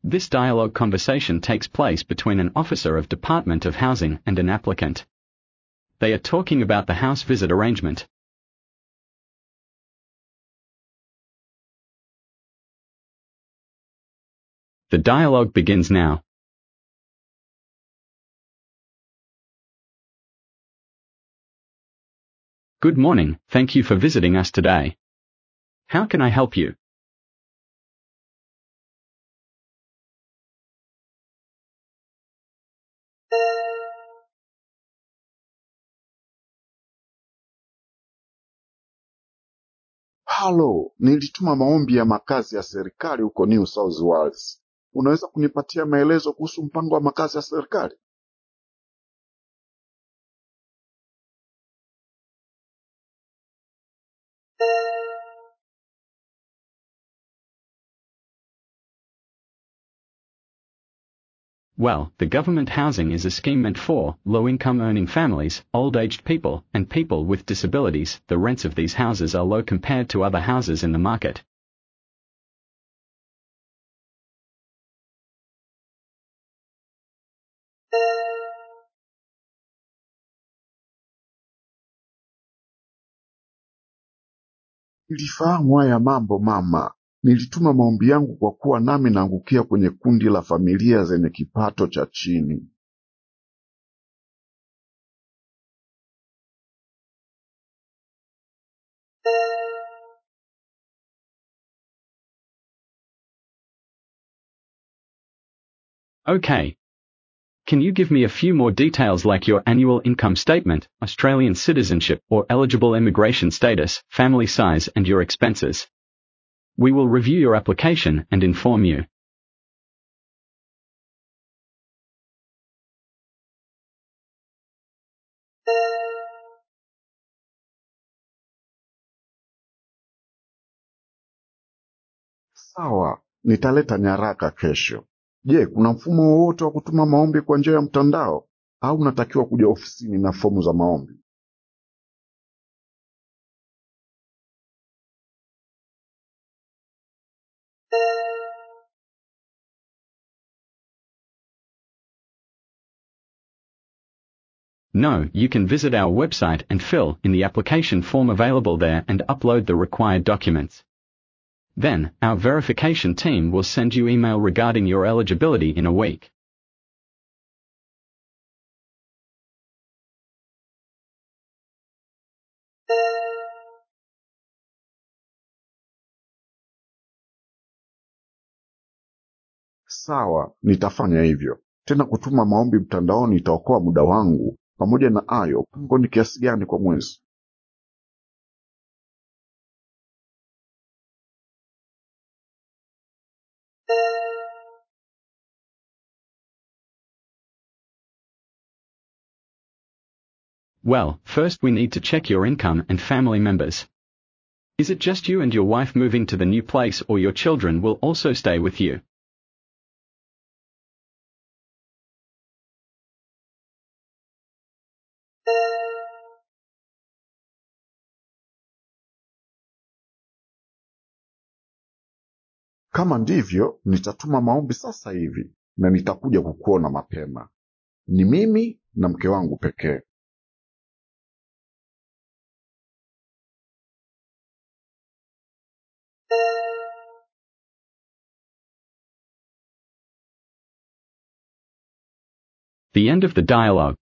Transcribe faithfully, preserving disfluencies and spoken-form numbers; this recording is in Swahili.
This dialogue conversation takes place between an officer of Department of Housing and an applicant. They are talking about the house visit arrangement. The dialogue begins now. Good morning, thank you for visiting us today. How can I help you? Halo, nilituma maombi ya makazi ya serikali huko New South Wales. Unaweza kunipatia maelezo kuhusu mpango wa makazi ya serikali? Well, the government housing is a scheme meant for low-income earning families, old-aged people, and people with disabilities. The rents of these houses are low compared to other houses in the market. Nilifahamu haya mambo mama. Nilituma maombi yangu kwa kuwa nami naangukia kwenye kundi la familia zenye kipato cha chini. Okay. Can you give me a few more details like your annual income statement, Australian citizenship or eligible immigration status, family size and your expenses? We will review your application and inform you. Sawa, nitaleta nyaraka kesho. Je, kuna mfumo wowote wa kutuma maombi kwa njia ya mtandao au unatakiwa kuja ofisini na fomu za maombi? No, you can visit our website and fill in the application form available there and upload the required documents. Then, our verification team will send you email regarding your eligibility in a week. Sawa, nitafanya hivyo. Tena kutuma maombi mtandaoni itaokoa muda wangu. Pamoja na hayo, pango ni kiasi gani kwa mwezi? Well, first we need to check your income and family members. Is it just you and your wife moving to the new place or your children will also stay with you? Kama ndivyo, nitatuma maombi sasa hivi na nitakuja kukuona mapema. Ni mimi na mke wangu pekee. The end of the dialogue.